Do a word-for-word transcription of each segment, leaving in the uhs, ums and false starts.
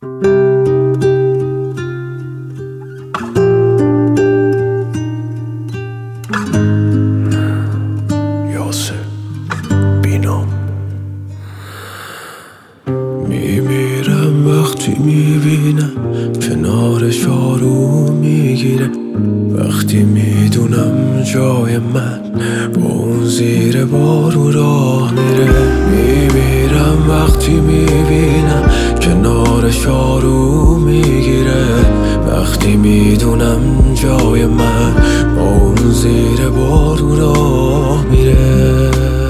یاسر بینام. میمیرم وقتی میبینم کنارش آروم میگیره، وقتی میدونم جای من با اون زیر بارو راه میره. میمیرم وقتی میبینم کنارش آروم میگیره، وقتی میدونم جای من با اون زیر بارو راه میره.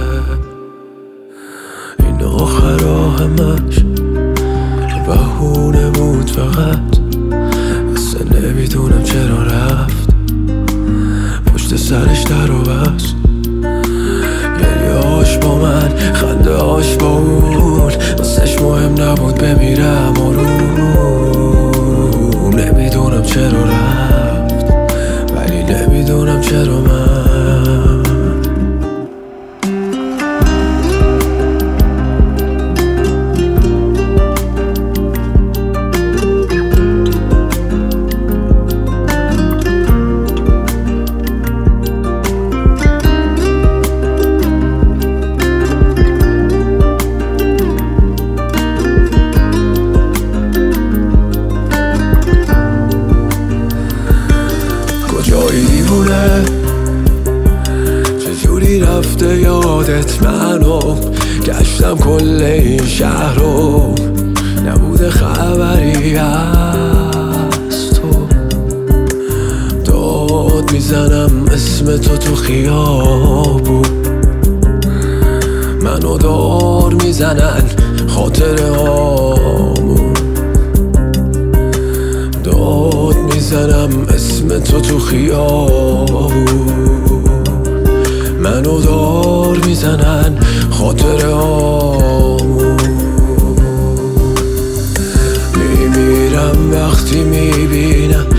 این آخر همش بهونه بود فقط، اصلا نمیدونم چرا رفت، پشت سرش در و بست. گریه‌هاش با من، خنده هاش با اون، واسش مهم نبود بمیرم آروم. نمیدونم چرا رفت، ولی نمیدونم چرا من. کجایی دیوونه، چجوری رفته یادت منو، گشتم کل این شهر رو، نبوده خبری از تو. داد میزنم اسم تو تو خیابون، منو دار میزنن خاطره هامون. داد میزنم اسم تو تو خیابون، منو دار میزنن خاطره هامون. میمیرم وقتی میبینم